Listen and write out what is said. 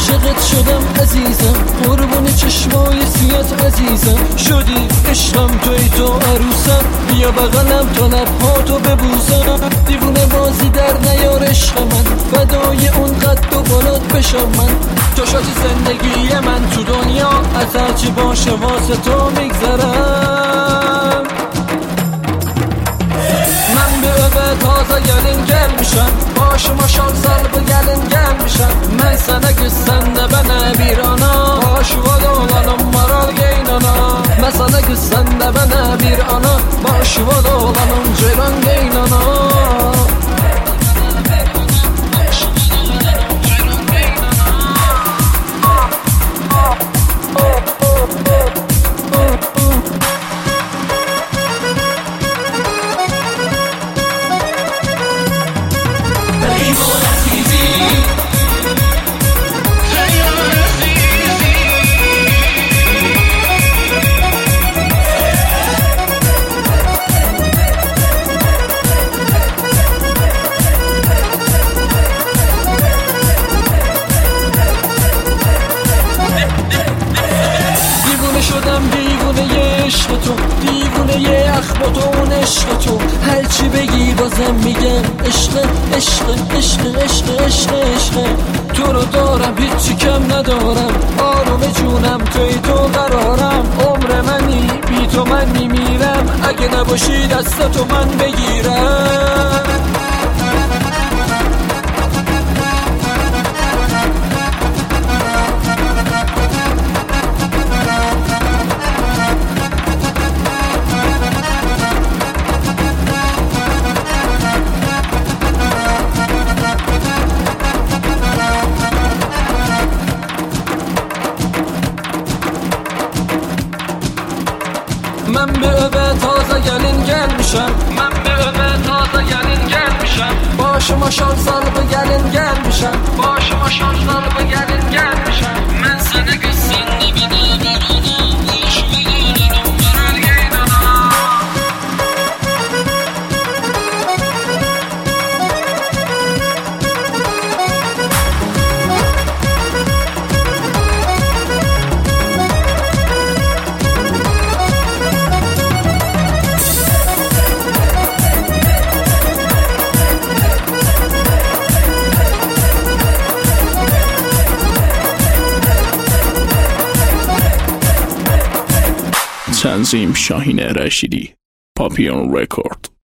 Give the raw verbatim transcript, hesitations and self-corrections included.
عاشقت شدم عزیزم، قربون چشمای سیات عزیزم. شدی عشقم توی تو عروسم، بیا بغلم تا لبهاتو ببوسم. دیوونه بازی در نیار عشق من، فدای اون قد و بالات بشم من. تو شدی زندگی من تو دنیا، از هرچی باشه واسه تو میگذرم. من به به tazə gəlin gəlmişəm, başıma şal salıb gəlin gəlmişəm. Mən sənə qız, sən də mənə bir ana, başıvad olanım maral geynana. Mən sənə qız, sən də mənə bir ana, başıvad olanım ceylan geynana. شدم دیوونه عشق تو، دیوونه اخبات و اون عشق تو. هرچی بگی بازم میگم عشق عشق عشق عشق عشق عشق. تو رو دارم هیچی کم ندارم، آروم جونم توی تو قرارم. عمر منی بی تو من میمیرم، اگه نباشی دست تو من بگیرم. من به به tazə gəlin gəlmişəm, mən به به tazə gəlin gəlmişəm. Başıma şal salıb gəlin gəlmişəm, başıma şal salıb gəlin gəlmişəm. Mən sənə qız, sən də mənə bir ana, başıma olanım maral geynana. تنظیم شاهین رشیدی، پاپیون رکورد.